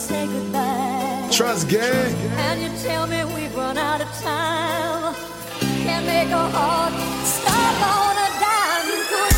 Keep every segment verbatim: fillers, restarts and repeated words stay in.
say goodbye. Trust gang. And you tell me we've run out of time. Can't make a heart stop on a dime. You could.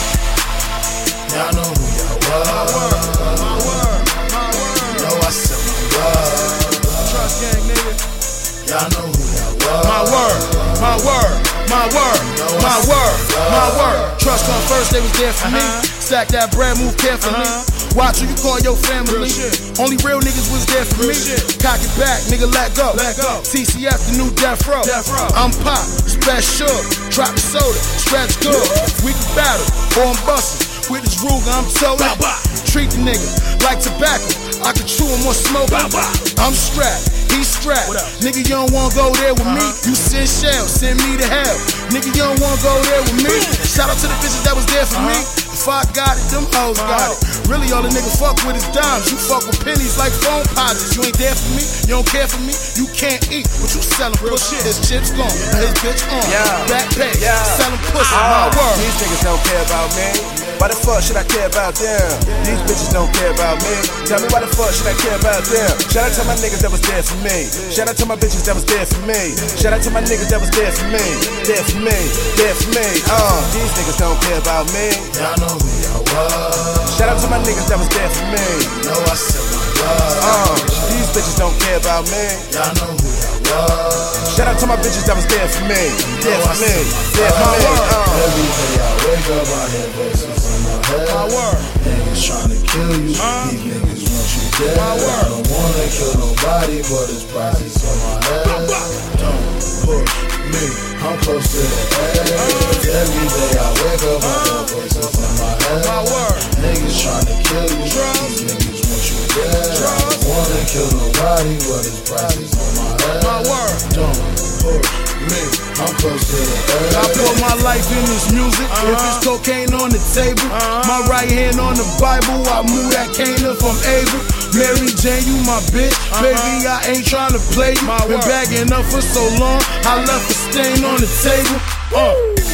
Y'all know who y'all was. My word, my word, my word. You know I said my word. Trust gang, nigga. Y'all know who y'all was. My word, my word, my word, my word, my word. Trust come first, they was there for me. Stack that bread, move carefully. Watch who you call your family. Only real niggas was there for me. Cock it back, nigga, let go. T C F, the new death row. I'm Pop, special. Drop the soda, stretch good. We can battle, or I'm bustin'. With this Ruger, I'm toting. Treat the nigga like tobacco. I can chew him or smoke. I'm strapped, he's strapped. Nigga, you don't wanna go there with me. You send shells, send me to hell. Nigga, you don't wanna go there with me. Shout out to the bitches that was there for me. If I got it, them hoes got it. Really, all the nigga fuck with is dimes. You fuck with pennies like phone posits. You ain't there for me, you don't care for me. You can't eat, but you sellin' pussy. His chips gone, his bitch on. Back pay, sellin' pussy. My word. These niggas don't care about me. Why the fuck should I care about them? These bitches don't care about me. Tell me why the fuck should I care about them? Shout out to my niggas that was there for me. Shout out to my bitches that was there for me. Shout out to my niggas that was there for me. There for me, there for me. Uh, these niggas don't care about me. Y'all know who y'all was. Shout out to my niggas that was there for me. You know I said my word. Uh, these bitches don't care about me. Y'all know who y'all was. Shout out to my bitches that was there for me. There for me, there for me. Uh. Every day I wake up, I hear voices in my head. My word. Niggas tryna kill you. Uh. These niggas want you dead. My word. I don't wanna kill nobody, but it's prices on my head. Don't push me, I'm close to the edge. Uh. Every day I wake up, I hear voices in my head. My word. Niggas tryna kill you. These niggas want you dead. I don't wanna kill nobody, but it's prices on my head. My word. Don't push me, I'm close to the edge. I put my life in this music. Uh-huh. If it's cocaine on the table, uh-huh. My right hand on the Bible, I move that cane up from Abel. Mary Jane, you my bitch. Uh-huh. Baby, I ain't tryna play you. My Been word. Bagging up for so long, I left a stain on the table. Uh.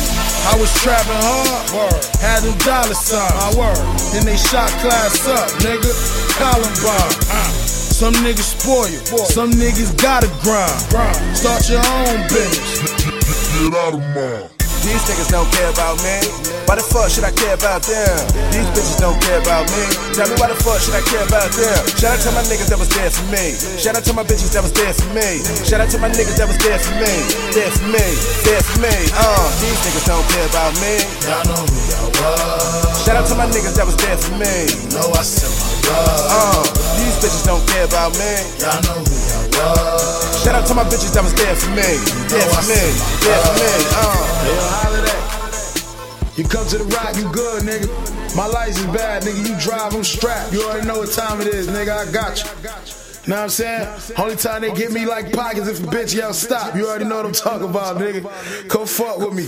I was trapping hard, word. Had them dollar signs, my word. Then they shot class up, nigga. Columbine. Uh. Some niggas spoil you, some niggas gotta grind. Start your own business. Get out of mine. These niggas don't care about me. Why the fuck should I care about them? These bitches don't care about me. Tell me why the fuck should I care about them? Shout out to my niggas that was there for me. Shout out to my bitches that was there for me. Shout out to my niggas that was there for me. There for me, there for me. Uh, these niggas don't care about me. Y'all know who y'all was. Shout out to my niggas that was there for me. You know I said my word. Uh, these bitches don't care about me. Y'all know who y'all was. Shout out to my bitches that was there for me. There for me, there for me. Uh. You come to the rock, you good, nigga. My license bad, nigga. You drive, I'm strapped. You already know what time it is, nigga. I got you. Know what I'm saying? Only time they get me like pockets if a bitch yell stop. You already know what I'm talking about, nigga. Come fuck with me.